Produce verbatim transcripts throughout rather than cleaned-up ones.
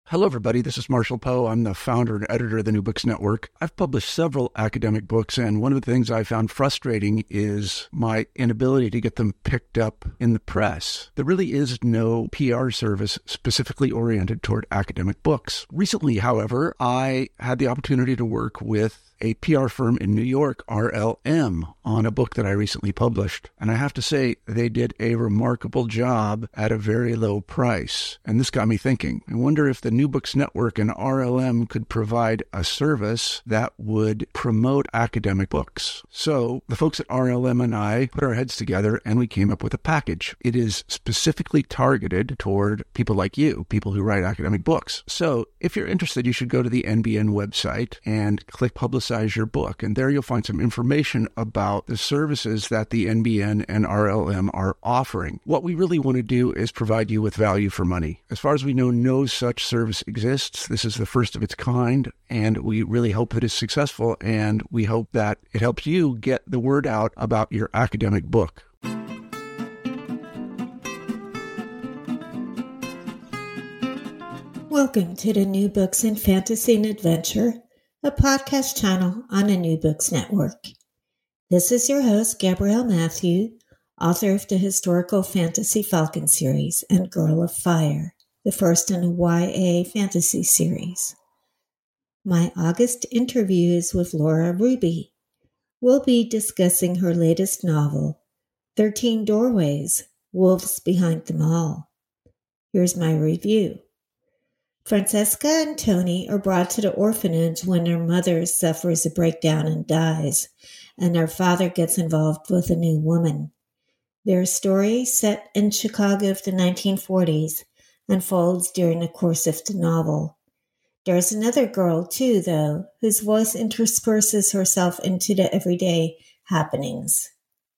Hello, everybody. This is Marshall Poe. I'm the founder and editor of the New Books Network. I've published several academic books, and one of the things I found frustrating is my inability to get them picked up in the press. There really is no P R service specifically oriented toward academic books. Recently, however, I had the opportunity to work with a P R firm in New York, R L M, on a book that I recently published. And I have to say, they did a remarkable job at a very low price. And this got me thinking. I wonder if the New Books Network and R L M could provide a service that would promote academic books. So the folks at R L M and I put our heads together and we came up with a package. It is specifically targeted toward people like you, people who write academic books. So if you're interested, you should go to the N B N website and click Publicize your book. And there you'll find some information about the services that the N B N and R L M are offering. What we really want to do is provide you with value for money. As far as we know, no such service exists. This is the first of its kind, and we really hope that it's successful, and we hope that it helps you get the word out about your academic book. Welcome to the New Books in Fantasy and Adventure, a podcast channel on the New Books Network. This is your host, Gabrielle Matthew, author of the historical fantasy Falcon series and Girl of Fire, the first in a Y A fantasy series. My August interview is with Laura Ruby. We'll be discussing her latest novel, thirteen Doorways, Wolves Behind Them All. Here's my review. Francesca and Tony are brought to the orphanage when their mother suffers a breakdown and dies, and their father gets involved with a new woman. Their story, set in Chicago of the nineteen forties, unfolds during the course of the novel. There's another girl, too, though, whose voice intersperses herself into the everyday happenings.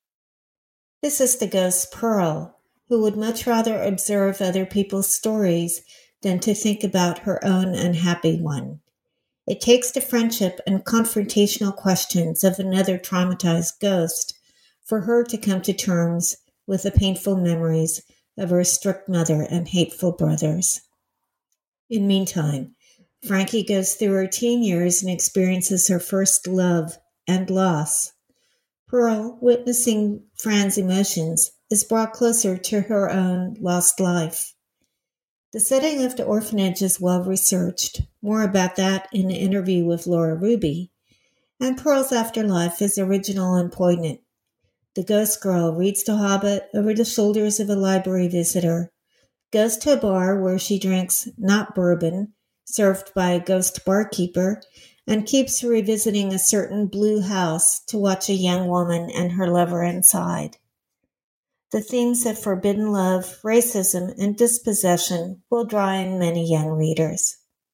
This is the ghost Pearl, who would much rather observe other people's stories than to think about her own unhappy one. It takes the friendship and confrontational questions of another traumatized ghost for her to come to terms with the painful memories of her strict mother and hateful brothers. In the meantime, Frankie goes through her teen years and experiences her first love and loss. Pearl, witnessing Fran's emotions, is brought closer to her own lost life. The setting of the orphanage is well researched. More about that in the interview with Laura Ruby. And Pearl's afterlife is original and poignant. The ghost girl reads The Hobbit over the shoulders of a library visitor, goes to a bar where she drinks not bourbon, served by a ghost barkeeper, and keeps revisiting a certain blue house to watch a young woman and her lover inside. The themes of forbidden love, racism, and dispossession will draw in many young readers.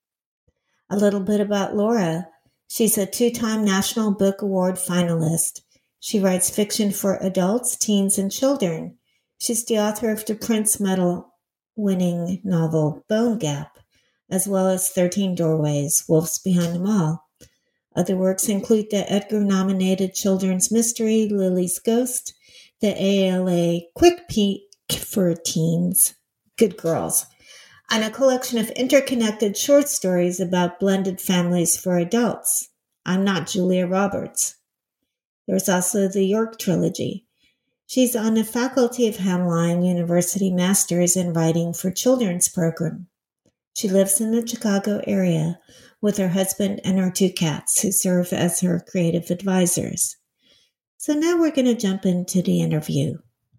A little bit about Laura. She's a two-time National Book Award finalist. She writes fiction for adults, teens, and children. She's the author of the Prince Medal-winning novel Bone Gap, as well as thirteen Doorways, Wolves Behind Them All. Other works include the Edgar-nominated children's mystery Lily's Ghost, the A L A Quick Peek for Teens, Good Girls, and a collection of interconnected short stories about blended families for adults, I'm Not Julia Roberts. There's also the York Trilogy. She's on the faculty of Hamline University Masters in Writing for Children's program. She lives in the Chicago area with her husband and her two cats, who serve as her creative advisors. So now we're going to jump into the interview.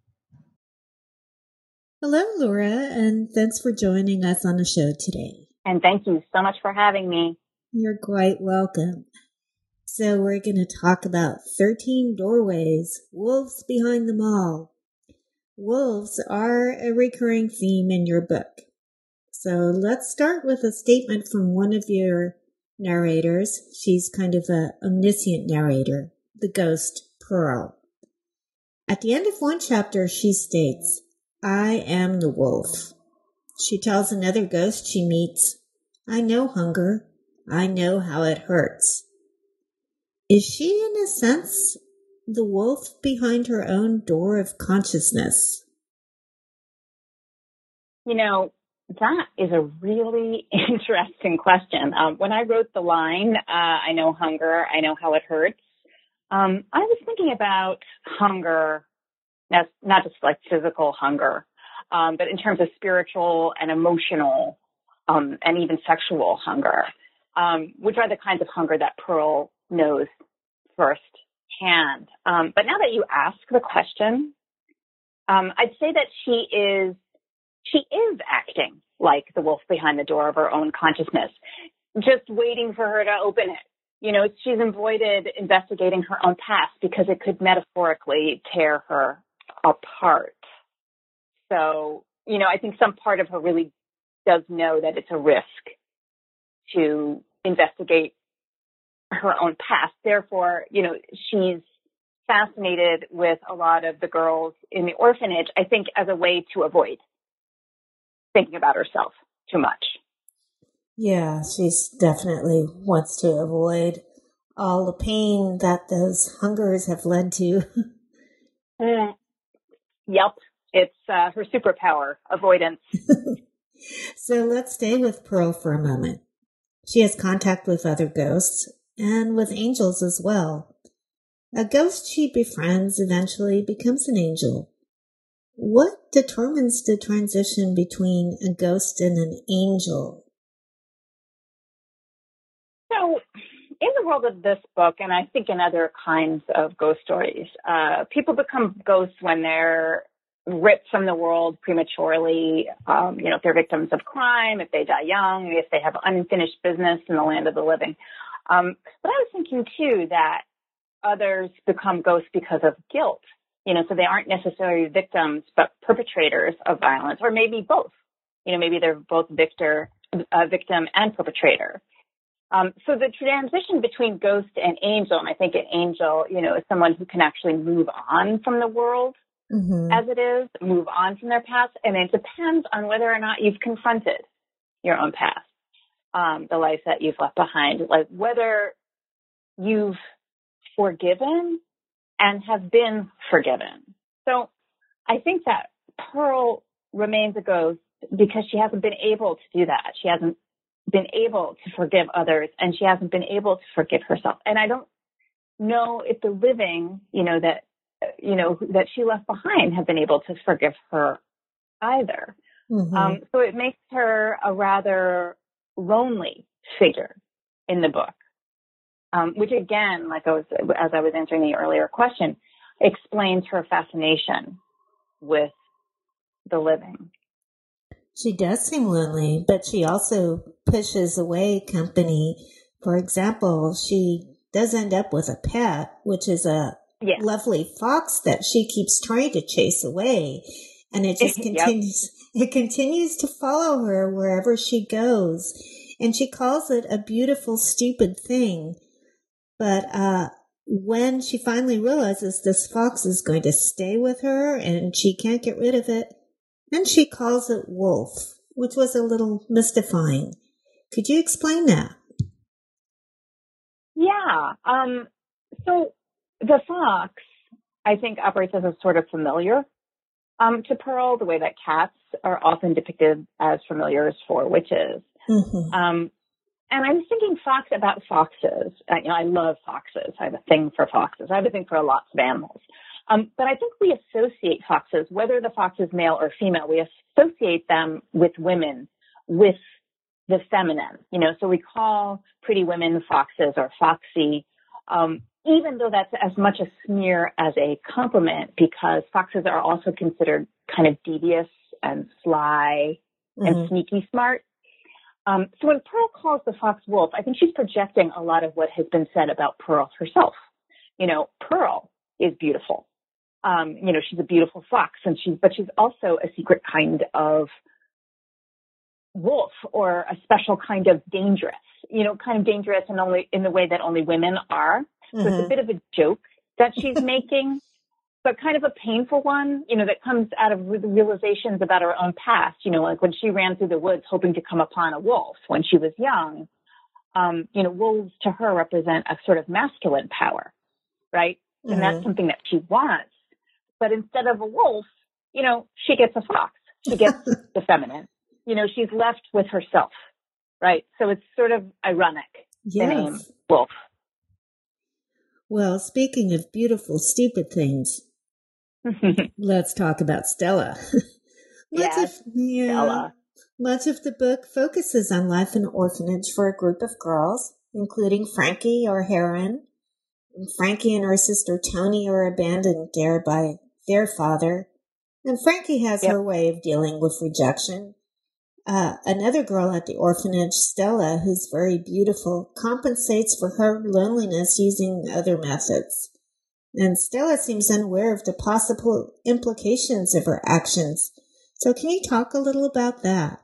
Hello, Laura, and thanks for joining us on the show today. And thank you so much for having me. You're quite welcome. So we're going to talk about thirteen Doorways, Wolves Behind Them All. Wolves are a recurring theme in your book. So let's start with a statement from one of your narrators. She's kind of an omniscient narrator, the ghost Pearl. At the end of one chapter, she states, I am the wolf. She tells another ghost she meets, I know hunger. I know how it hurts. Is she, in a sense, the wolf behind her own door of consciousness? You know, that is a really interesting question. Um, when I wrote the line, uh, I know hunger, I know how it hurts. Um, I was thinking about hunger, not, not just like physical hunger, um, but in terms of spiritual and emotional, um, and even sexual hunger, um, which are the kinds of hunger that Pearl knows firsthand. Um, but now that you ask the question, um, I'd say that she is she is acting like the wolf behind the door of her own consciousness, just waiting for her to open it. You know, she's avoided investigating her own past because it could metaphorically tear her apart. So, you know, I think some part of her really does know that it's a risk to investigate her own past. Therefore, you know, she's fascinated with a lot of the girls in the orphanage, I think, as a way to avoid thinking about herself too much. Yeah, she's definitely wants to avoid all the pain that those hungers have led to. Mm. Yep. It's uh, her superpower, avoidance. So let's stay with Pearl for a moment. She has contact with other ghosts and with angels as well. A ghost she befriends eventually becomes an angel. What determines the transition between a ghost and an angel? So, in the world of this book, and I think in other kinds of ghost stories, uh, people become ghosts when they're ripped from the world prematurely, um, you know, if they're victims of crime, if they die young, if they have unfinished business in the land of the living. Um, but I was thinking, too, that others become ghosts because of guilt. You know, so they aren't necessarily victims, but perpetrators of violence, or maybe both. You know, maybe they're both victor, uh, victim and perpetrator. Um, so the transition between ghost and angel, and I think an angel, you know, is someone who can actually move on from the world mm-hmm. as it is, move on from their past. And it depends on whether or not you've confronted your own past, um, the life that you've left behind, like whether you've forgiven and have been forgiven. So I think that Pearl remains a ghost because she hasn't been able to do that. She hasn't been able to forgive others, and she hasn't been able to forgive herself. And I don't know if the living, you know, that, you know, that she left behind have been able to forgive her either. Mm-hmm. Um, so it makes her a rather lonely figure in the book. Um, which again, like I was, as I was answering the earlier question, explains her fascination with the living. She does seem lonely, but she also pushes away company. For example, she does end up with a pet, which is a yeah. lovely fox that she keeps trying to chase away. And it just continues, yep. it continues to follow her wherever she goes. And she calls it a beautiful, stupid thing. But uh, when she finally realizes this fox is going to stay with her and she can't get rid of it, then she calls it Wolf, which was a little mystifying. Could you explain that? Yeah. Um, so the fox, I think, operates as a sort of familiar um, to Pearl, the way that cats are often depicted as familiars for witches. Mm-hmm. Um And I was thinking fox about foxes. Uh, you know, I love foxes. I have a thing for foxes. I have a thing for lots of animals. Um, but I think we associate foxes, whether the fox is male or female, we associate them with women, with the feminine. You know, so we call pretty women foxes or foxy, um, even though that's as much a smear as a compliment, because foxes are also considered kind of devious and sly mm-hmm. and sneaky smart. Um, so when Pearl calls the fox wolf, I think she's projecting a lot of what has been said about Pearl herself. You know, Pearl is beautiful. Um, you know, she's a beautiful fox, and she's, but she's also a secret kind of wolf, or a special kind of dangerous, you know, kind of dangerous in only, in the way that only women are. Mm-hmm. So it's a bit of a joke that she's making, but kind of a painful one, you know, that comes out of the realizations about her own past. You know, like when she ran through the woods hoping to come upon a wolf when she was young, um, you know, wolves to her represent a sort of masculine power, right? Mm-hmm. And that's something that she wants. But instead of a wolf, you know, she gets a fox. She gets the feminine. you know, she's left with herself, right? So it's sort of ironic, yes. the name Wolf. Well, speaking of beautiful, stupid things, let's talk about Stella. much yes, of, yeah, Stella. Much of the book focuses on life in an orphanage for a group of girls, including Frankie, our heroine. Frankie and her sister Tony are abandoned there by their father, and Frankie has yep. her way of dealing with rejection. Uh, another girl at the orphanage, Stella, who's very beautiful, compensates for her loneliness using other methods. And Stella seems unaware of the possible implications of her actions. So can you talk a little about that?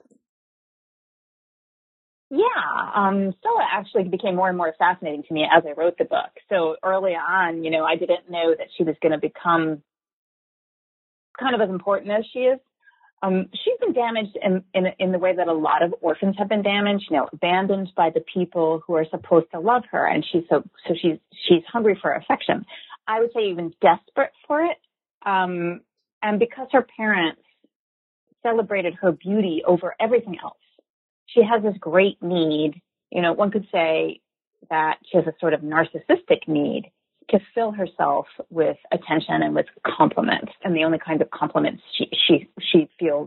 Yeah, um, Stella actually became more and more fascinating to me as I wrote the book. So early on, you know, I didn't know that she was going to become kind of as important as she is. Um, she's been damaged in, in in the way that a lot of orphans have been damaged, you know, abandoned by the people who are supposed to love her, and she's so so she's she's hungry for affection. I would say even desperate for it. Um, and because her parents celebrated her beauty over everything else, she has this great need. You know, one could say that she has a sort of narcissistic need to fill herself with attention and with compliments, and the only kind of compliments she she she feels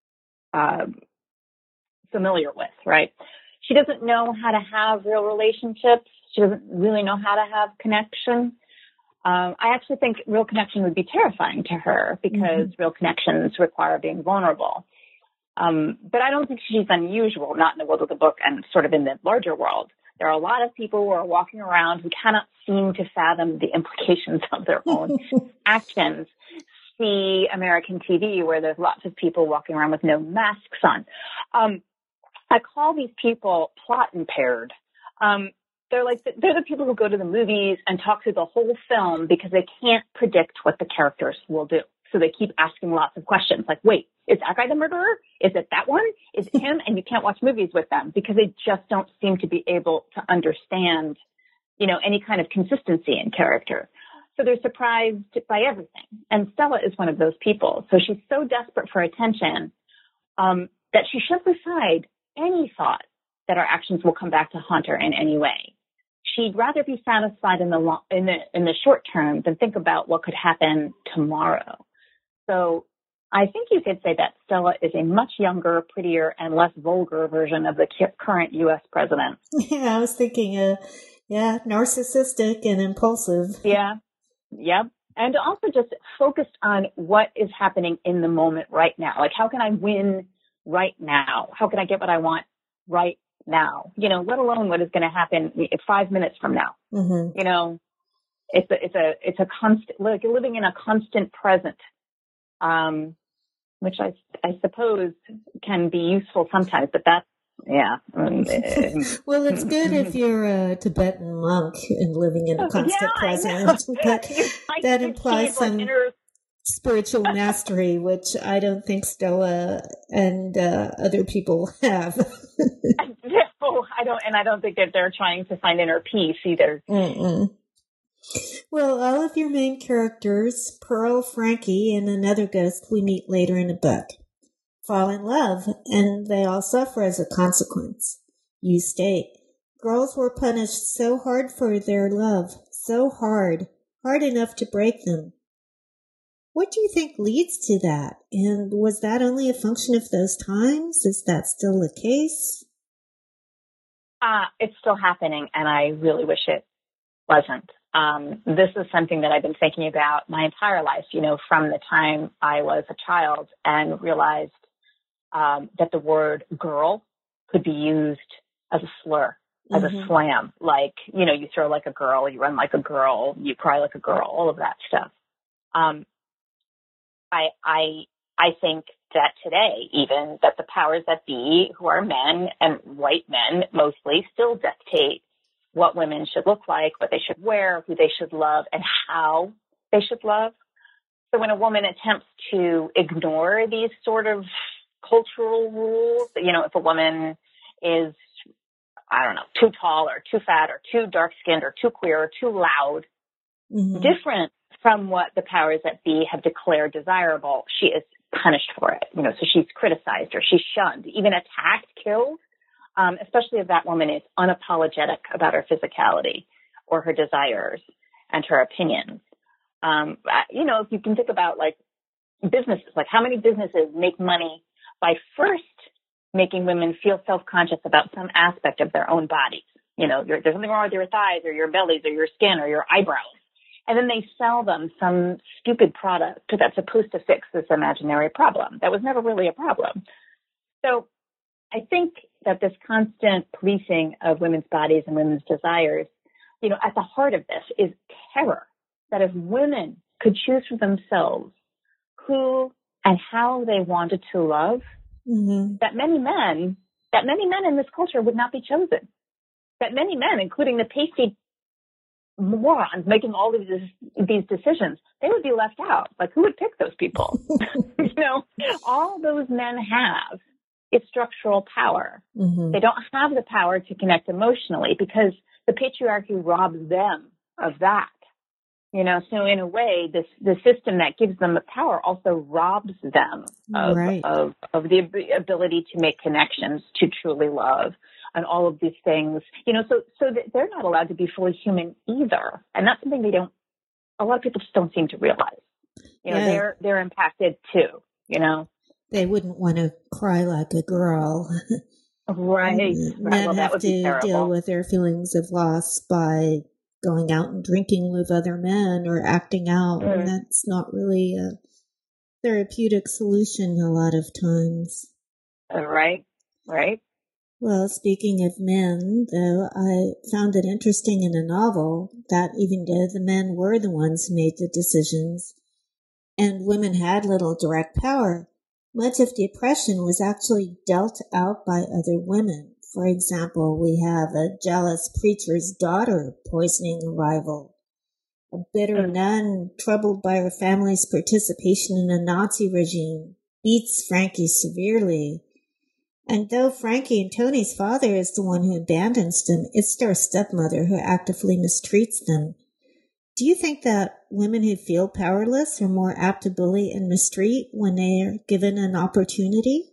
uh, familiar with. Right? She doesn't know how to have real relationships. She doesn't really know how to have connection. Um, I actually think real connection would be terrifying to her because mm-hmm. real connections require being vulnerable. Um, but I don't think she's unusual, not in the world of the book and sort of in the larger world. There are a lot of people who are walking around who cannot seem to fathom the implications of their own actions. See American T V, where there's lots of people walking around with no masks on. Um, I call these people plot impaired. Um, they're like the, they're the people who go to the movies and talk through the whole film because they can't predict what the characters will do. So they keep asking lots of questions like, wait, is that guy the murderer? Is it that one? Is it him? And you can't watch movies with them because they just don't seem to be able to understand, you know, any kind of consistency in character. So they're surprised by everything. And Stella is one of those people. So she's so desperate for attention um, that she shoves aside any thought that her actions will come back to haunt her in any way. She'd rather be satisfied in the long, in the in the short term than think about what could happen tomorrow. So I think you could say that Stella is a much younger, prettier, and less vulgar version of the current U S president. Yeah, I was thinking, uh, yeah, narcissistic and impulsive. Yeah, yeah. And also just focused on what is happening in the moment right now. Like, how can I win right now? How can I get what I want right now? You know, let alone what is going to happen five minutes from now. Mm-hmm. You know, it's a, it's a, it's a constant, like living in a constant present. Um, which I, I suppose can be useful sometimes, but that's, yeah. Well, it's good if you're a Tibetan monk and living in a constant yeah, present, but that implies some like inner... spiritual mastery, which I don't think Stella and uh, other people have. No, I don't, and I don't think that they're trying to find inner peace either. Mm-mm. Well, all of your main characters, Pearl, Frankie, and another ghost we meet later in the book, fall in love, and they all suffer as a consequence. You state, girls were punished so hard for their love, so hard, hard enough to break them. What do you think leads to that? And was that only a function of those times? Is that still the case? Uh, it's still happening, and I really wish it wasn't. Um, this is something that I've been thinking about my entire life, you know, from the time I was a child and realized um, that the word girl could be used as a slur, as mm-hmm. a slam. Like, you know, you throw like a girl, you run like a girl, you cry like a girl, all of that stuff. Um, I, I, I think that today, even that the powers that be, who are men and white men mostly, still dictate what women should look like, what they should wear, who they should love, and how they should love. So when a woman attempts to ignore these sort of cultural rules, you know, if a woman is, I don't know, too tall or too fat or too dark-skinned or too queer or too loud, mm-hmm. different from what the powers that be have declared desirable, she is punished for it. You know, so she's criticized or she's shunned, even attacked, killed, um, especially if that woman is unapologetic about her physicality or her desires and her opinions. Um, you know, if you can think about like businesses, like how many businesses make money by first making women feel self-conscious about some aspect of their own bodies. You know, there's something wrong with your thighs or your bellies or your skin or your eyebrows. And then they sell them some stupid product that's supposed to fix this imaginary problem that was never really a problem. So I think that this constant policing of women's bodies and women's desires, you know, at the heart of this is terror, that if women could choose for themselves who and how they wanted to love, mm-hmm. that many men, that many men in this culture would not be chosen. That many men, including the pasty morons making all of these, these decisions, they would be left out. Like, who would pick those people? You know, all those men have is structural power. Mm-hmm. They don't have the power to connect emotionally because the patriarchy robs them of that. You know, so in a way, this the system that gives them the power also robs them of, right. of, of the ability to make connections, to truly love, and all of these things. You know, so so that they're not allowed to be fully human either, and that's something they don't. A lot of people just don't seem to realize. You know, yeah. they're they're impacted too. You know, they wouldn't want to cry like a girl. Right. Men right. Well, have to deal with their feelings of loss by going out and drinking with other men or acting out, mm. and that's not really a therapeutic solution a lot of times. Right, right. Well, speaking of men, though, I found it interesting in a novel that even though the men were the ones who made the decisions and women had little direct power, much of the oppression was actually dealt out by other women. For example, we have a jealous preacher's daughter poisoning a rival, a bitter nun troubled by her family's participation in a Nazi regime beats Frankie severely. And though Frankie and Tony's father is the one who abandons them, it's their stepmother who actively mistreats them. Do you think that women who feel powerless are more apt to bully and mistreat when they are given an opportunity?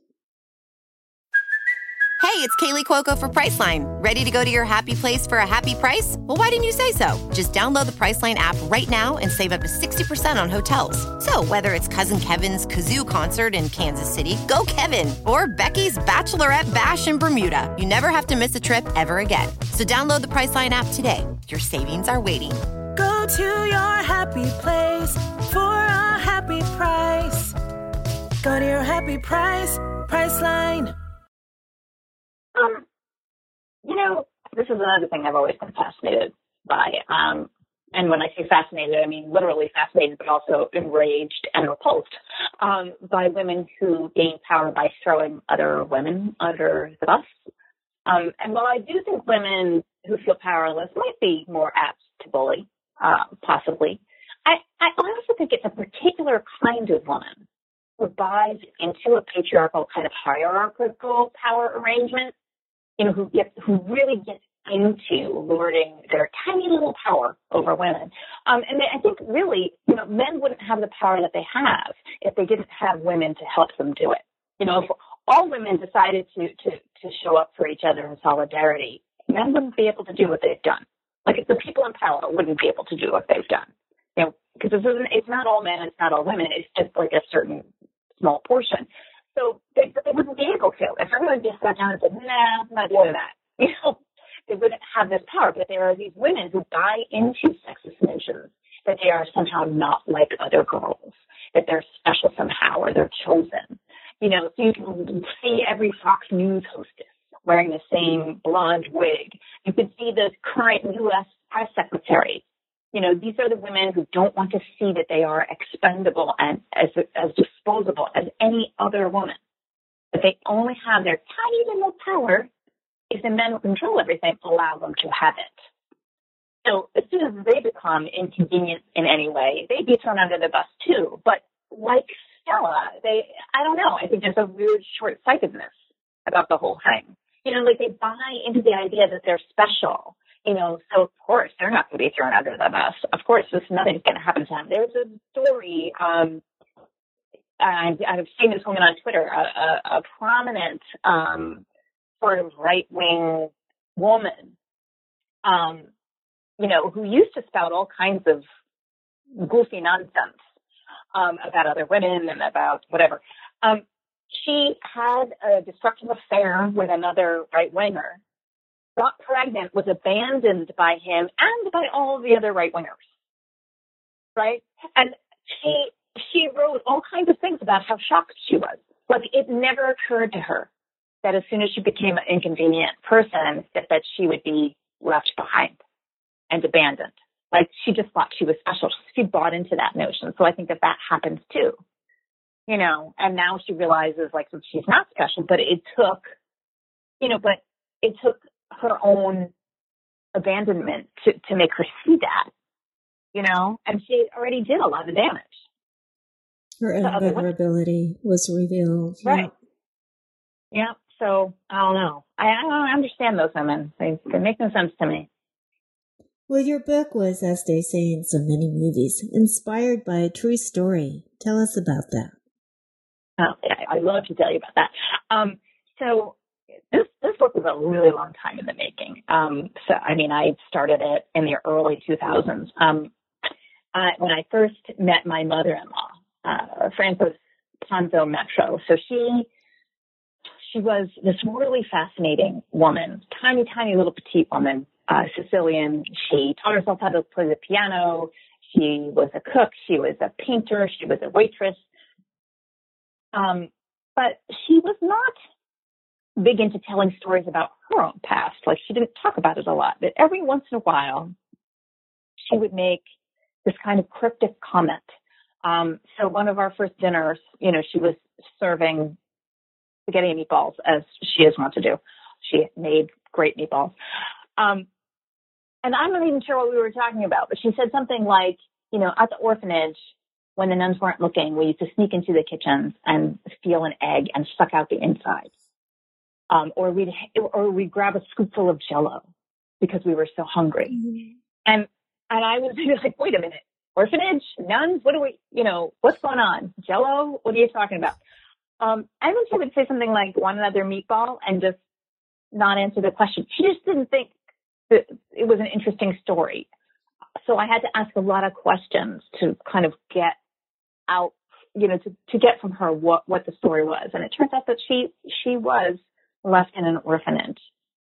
Hey, it's Kaylee Cuoco for Priceline. Ready to go to your happy place for a happy price? Well, why didn't you say so? Just download the Priceline app right now and save up to sixty percent on hotels. So whether it's Cousin Kevin's Kazoo Concert in Kansas City, go Kevin, or Becky's Bachelorette Bash in Bermuda, you never have to miss a trip ever again. So download the Priceline app today. Your savings are waiting. Go to your happy place for a happy price. Go to your happy price, Priceline. Um, you know, this is another thing I've always been fascinated by. Um, and when I say fascinated, I mean literally fascinated, but also enraged and repulsed um, by women who gain power by throwing other women under the bus. Um, and while I do think women who feel powerless might be more apt to bully, uh, possibly, I, I also think it's a particular kind of woman who buys into a patriarchal kind of hierarchical power arrangement, you know, who gets, who really gets into lording their tiny little power over women. Um, and they, I think really, you know, men wouldn't have the power that they have if they didn't have women to help them do it. You know, if all women decided to, to, to show up for each other in solidarity, men wouldn't be able to do what they've done. Like, if the people in power wouldn't be able to do what they've done. You know, because this isn't, it's not all men, it's not all women, it's just like a certain small portion. So they, they wouldn't be able to. If everyone just sat down and said, nah, I'm not doing that, you know, they wouldn't have this power. But there are these women who buy into sexist notions that they are somehow not like other girls, that they're special somehow or they're chosen. You know, so you can see every Fox News hostess wearing the same blonde wig. You could see the current U S press secretary. You know, these are the women who don't want to see that they are expendable and as as disposable as any other woman. But they only have their tiny little power if the men who control everything allow them to have it. So as soon as they become inconvenient in any way, they'd be thrown under the bus too. But like Stella, they, I don't know, I think there's a weird short-sightedness about the whole thing. You know, like they buy into the idea that they're special. You know, so of course they're not going to be thrown under the bus. Of course, this nothing's going to happen to them. There's a story um, I've, I've seen this woman on Twitter, a, a, a prominent um, sort of right-wing woman, um, you know, who used to spout all kinds of goofy nonsense um, about other women and about whatever. Um, she had a destructive affair with another right-winger, got pregnant, was abandoned by him and by all the other right-wingers, right? And she she wrote all kinds of things about how shocked she was. Like, it never occurred to her that as soon as she became an inconvenient person, that, that she would be left behind and abandoned. Like, she just thought she was special. She bought into that notion. So I think that that happens too, you know, and now she realizes, like, that she's not special, but it took, you know, but it took her own abandonment to, to make her see that, you know, and she already did a lot of damage. Her vulnerability was revealed. Right. Yeah. yeah. So I don't know. I, I don't understand those women. They, they make no sense to me. Well, your book was, as they say in so many movies, inspired by a true story. Tell us about that. Oh, yeah, I'd love to tell you about that. Um, so this this book was a really long time in the making. Um, so, I mean, I started it in the early two thousands. Um, uh, when I first met my mother-in-law, uh, Frances Ponzo Metro. So she she was this really fascinating woman, tiny, tiny little petite woman, uh, Sicilian. She taught herself how to play the piano. She was a cook. She was a painter. She was a waitress. Um, but she was not big into telling stories about her own past. Like, she didn't talk about it a lot, but every once in a while she would make this kind of cryptic comment. Um, so one of our first dinners, you know, she was serving spaghetti and meatballs, as she is wont to do. She made great meatballs. Um, and I'm not even sure what we were talking about, but she said something like, you know, at the orphanage, when the nuns weren't looking, we used to sneak into the kitchens and steal an egg and suck out the inside. Um, or we'd, or we'd grab a scoopful of Jell-O because we were so hungry. Mm-hmm. And, and I was like, wait a minute, orphanage, nuns, what do we, you know, what's going on? Jell-O, what are you talking about? Um, and then she would say something like one another meatball and just not answer the question. She just didn't think that it was an interesting story. So I had to ask a lot of questions to kind of get out, you know, to, to get from her what, what the story was. And it turns out that she, she was left in an orphanage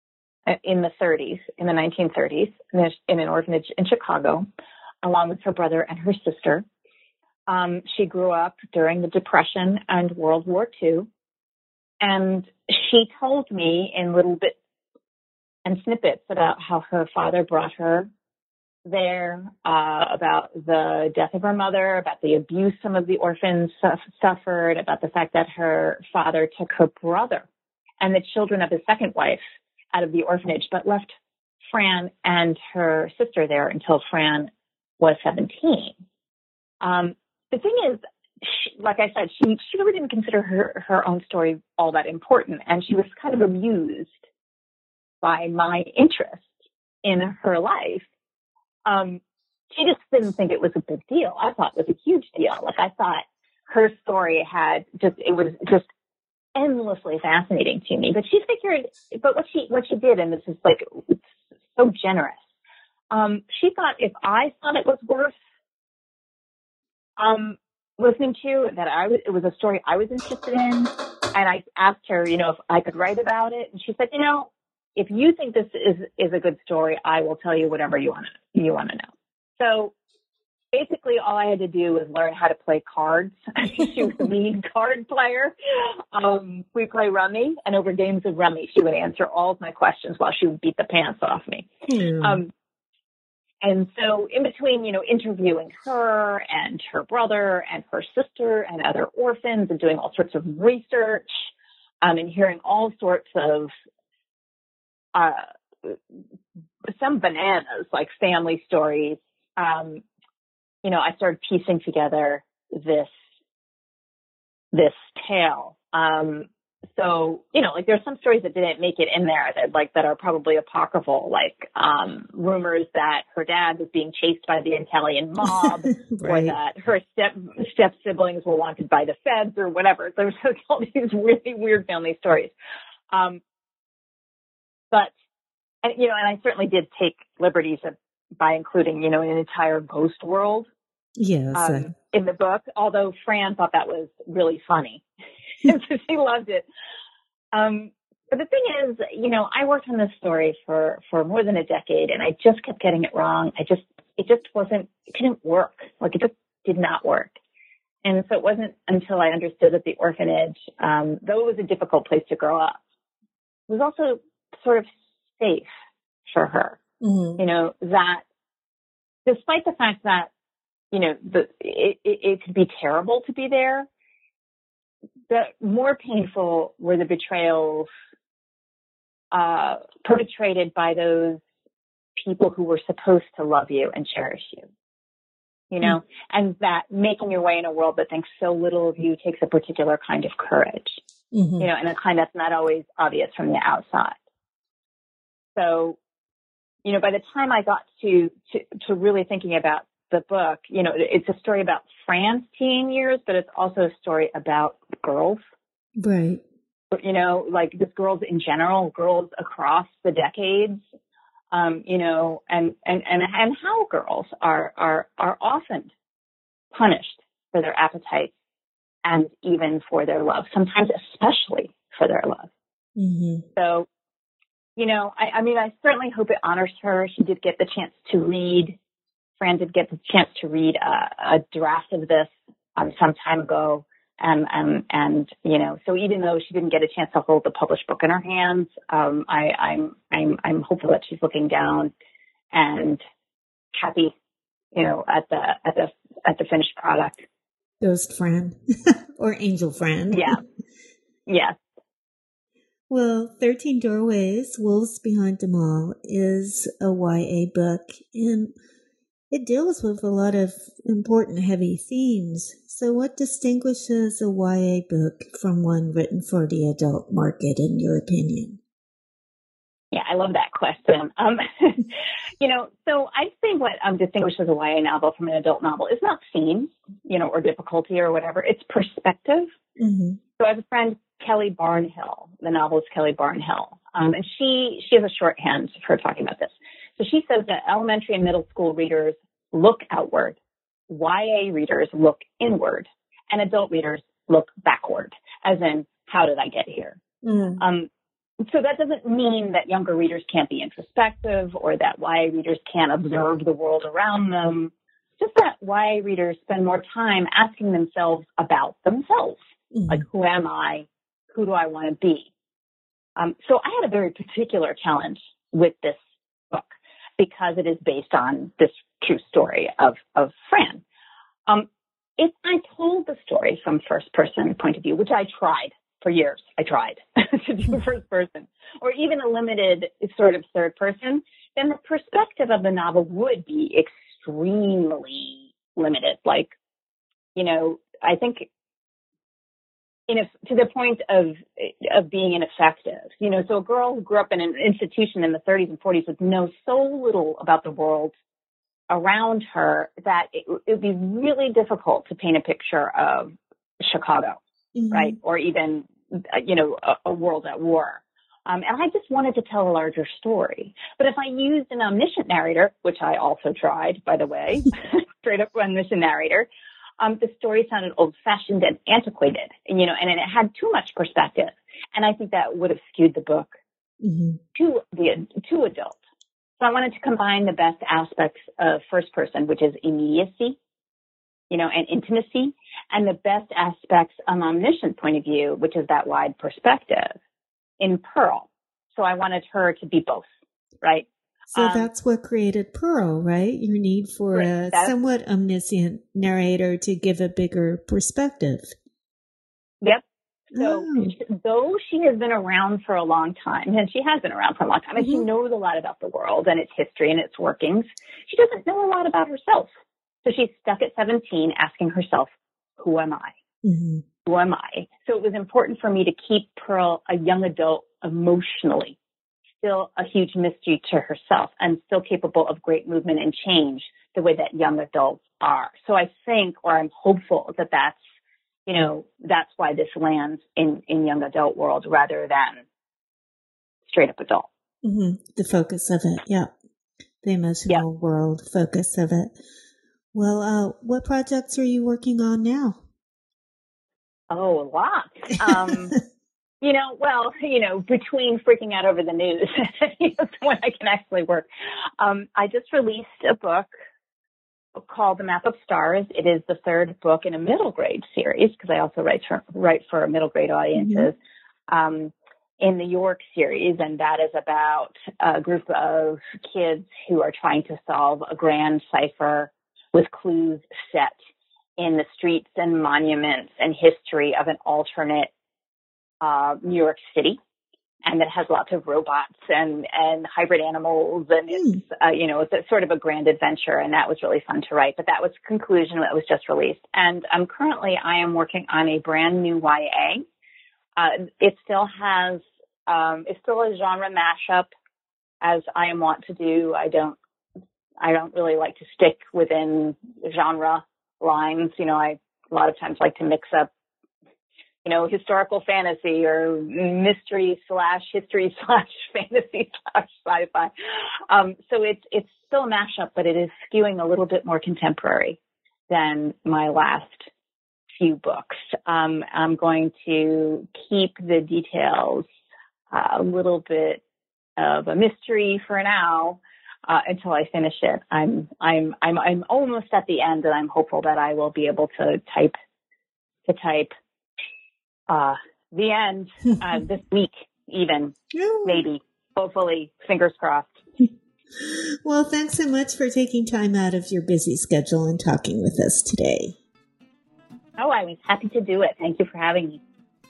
in the thirties, in the nineteen thirties, in an orphanage in Chicago, along with her brother and her sister. Um, she grew up during the Depression and World War Two. And she told me in little bits and snippets about how her father brought her there, uh, about the death of her mother, about the abuse some of the orphans su- suffered, about the fact that her father took her brother and the children of his second wife out of the orphanage, but left Fran and her sister there until Fran was seventeen. Um, the thing is, she, like I said, she, she really didn't consider her, her own story all that important, and she was kind of amused by my interest in her life. Um, she just didn't think it was a big deal. I thought it was a huge deal. Like, I thought her story had just, it was just endlessly fascinating to me. But she figured, but what she, what she did, and this is like so generous, um, she thought if I thought it was worth, um, listening to, that I was, it was a story I was interested in. And I asked her, you know, if I could write about it. And she said, you know, if you think this is, is a good story, I will tell you whatever you want to, you want to know. So basically all I had to do was learn how to play cards. She was the lead card player. Um, we play rummy, and over games of rummy, she would answer all of my questions while she would beat the pants off me. Hmm. Um, and so in between, you know, interviewing her and her brother and her sister and other orphans and doing all sorts of research, um, and hearing all sorts of, uh, some bananas, like family stories, um, you know, I started piecing together this, this tale. Um, so, you know, like there's some stories that didn't make it in there that like that are probably apocryphal, like um, rumors that her dad was being chased by the Italian mob, right. or that her step step siblings were wanted by the feds, or whatever. There's all these really weird family stories. Um, but and, you know, and I certainly did take liberties of, by including, you know, an entire ghost world. Yes, um, uh, in the book. Although Fran thought that was really funny. So she loved it. Um, but the thing is, you know, I worked on this story for, for more than a decade, and I just kept getting it wrong. I just, it just wasn't, it couldn't work. Like it just did not work. And so it wasn't until I understood that the orphanage, um, though it was a difficult place to grow up, it was also sort of safe for her. mm-hmm. You know, that despite the fact that, you know, the, it, it, it could be terrible to be there, the more painful were the betrayals uh, perpetrated by those people who were supposed to love you and cherish you, you know, mm-hmm. and that making your way in a world that thinks so little of you takes a particular kind of courage, mm-hmm. you know, and a kind that's not always obvious from the outside. So, you know, by the time I got to, to, to really thinking about the book, you know, it's a story about Fran's teen years, but it's also a story about girls. Right. You know, like just girls in general, girls across the decades, um, you know, and, and, and, and how girls are, are, are often punished for their appetites and even for their love, sometimes especially for their love. Mm-hmm. So, you know, I, I mean, I certainly hope it honors her. She did get the chance to read Fran did get the chance to read a, a draft of this um, some time ago. And, and, and, you know, so even though she didn't get a chance to hold the published book in her hands, um, I, I'm, I'm, I'm hopeful that she's looking down and happy, you know, at the, at the, at the finished product. Ghost Fran or Angel Fran. Yeah. Yeah. Well, thirteen Doorways, Wolves Behind Them All is a Y A book, and it deals with a lot of important heavy themes. So what distinguishes a Y A book from one written for the adult market, in your opinion? Yeah, I love that question. Um, you know, so I think what um, distinguishes a Y A novel from an adult novel is not themes, you know, or difficulty or whatever. It's perspective. Mm-hmm. So I have a friend, Kelly Barnhill. The novelist Kelly Barnhill. Um, and she, she has a shorthand for talking about this. So she says that elementary and middle school readers look outward, Y A readers look inward, and adult readers look backward, as in, how did I get here? Mm. Um, so that doesn't mean that younger readers can't be introspective or that Y A readers can't observe the world around them. Just that Y A readers spend more time asking themselves about themselves. Mm. Like, who am I? Who do I want to be? Um, so I had a very particular challenge with this book because it is based on this true story of, of Fran. Um, if I told the story from first person point of view, which I tried for years, I tried to do first person, or even a limited sort of third person, then the perspective of the novel would be extremely limited. Like, you know, I think in a, to the point of of being ineffective. You know, so a girl who grew up in an institution in the thirties and forties would know so little about the world around her that it, it would be really difficult to paint a picture of Chicago, mm-hmm. right? Or even, you know, a, a world at war. Um, and I just wanted to tell a larger story. But if I used an omniscient narrator, which I also tried, by the way, straight up omniscient narrator, um, the story sounded old-fashioned and antiquated, and, you know, and, and it had too much perspective. And I think that would have skewed the book mm-hmm. to the to adult. So I wanted to combine the best aspects of first person, which is immediacy, you know, and intimacy, and the best aspects of an omniscient point of view, which is that wide perspective, in Pearl. So I wanted her to be both, right? So um, that's what created Pearl, right? Your need for right, a somewhat omniscient narrator to give a bigger perspective. Yep. So oh. though she has been around for a long time, and she has been around for a long time, and mm-hmm. she knows a lot about the world and its history and its workings, she doesn't know a lot about herself. So she's stuck at seventeen asking herself, who am I? Mm-hmm. who am I? So it was important for me to keep Pearl a young adult emotionally, still a huge mystery to herself, and still capable of great movement and change the way that young adults are. So I think, or I'm hopeful that that's, you know, that's why this lands in, in young adult world rather than straight up adult. Mm-hmm. The focus of it. Yeah. The emotional yep. world focus of it. Well, uh, what projects are you working on now? Oh, a lot. Um, you know, well, you know, between freaking out over the news, you know, when I can actually work. Um, I just released a book called The Map of Stars. It is the third book in a middle grade series, because I also write for, write for middle grade audiences, mm-hmm. um, in the York series. And that is about a group of kids who are trying to solve a grand cipher with clues set in the streets and monuments and history of an alternate uh, New York City. And that has lots of robots and, and hybrid animals. And it's, uh, you know, it's a, sort of a grand adventure. And that was really fun to write. But that was conclusion that was just released. And um, currently I am working on a brand new Y A. Uh, it still has, um, it's still a genre mashup, as I am wont to do. I don't, I don't really like to stick within genre lines. You know, I a lot of times like to mix up, you know, historical fantasy or mystery slash history slash fantasy slash sci-fi. Um, so it's, it's still a mashup, but it is skewing a little bit more contemporary than my last few books. Um, I'm going to keep the details uh, a little bit of a mystery for now, uh, until I finish it. I'm, I'm, I'm, I'm almost at the end, and I'm hopeful that I will be able to type, to type, Uh, the end, uh, this week, even, maybe, hopefully, fingers crossed. Well, thanks so much for taking time out of your busy schedule and talking with us today. Oh, I was happy to do it. Thank you for having me.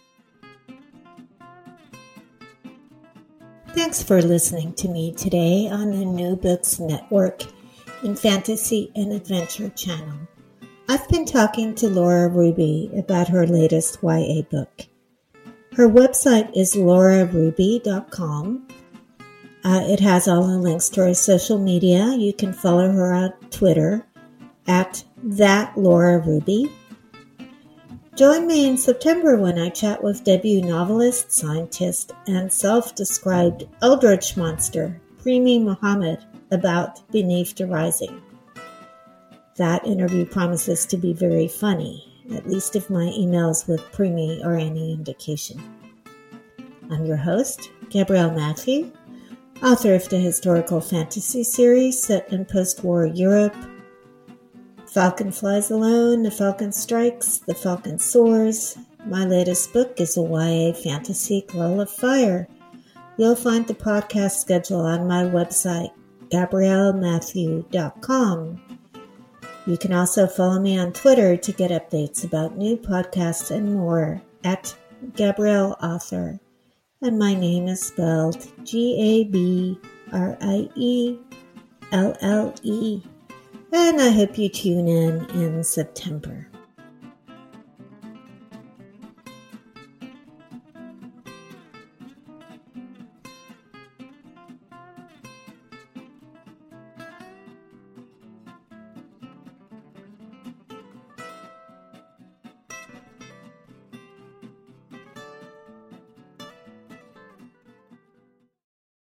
Thanks for listening to me today on the New Books Network and Fantasy and Adventure channel. I've been talking to Laura Ruby about her latest Y A book. Her website is laura ruby dot com. Uh, it has all the links to her social media. You can follow her on Twitter at that Laura Ruby. Join me in September when I chat with debut novelist, scientist, and self-described eldritch monster, Premi Mohammed, about Beneath the Rising. That interview promises to be very funny, at least if my emails with Premi are any indication. I'm your host, Gabrielle Matthew, author of the historical fantasy series set in post-war Europe, Falcon Flies Alone, The Falcon Strikes, The Falcon Soars. My latest book is a Y A fantasy, Glow of Fire. You'll find the podcast schedule on my website, gabrielle matthew dot com. You can also follow me on Twitter to get updates about new podcasts and more at Gabrielle Author. And my name is spelled G A B R I E L L E. And I hope you tune in in September.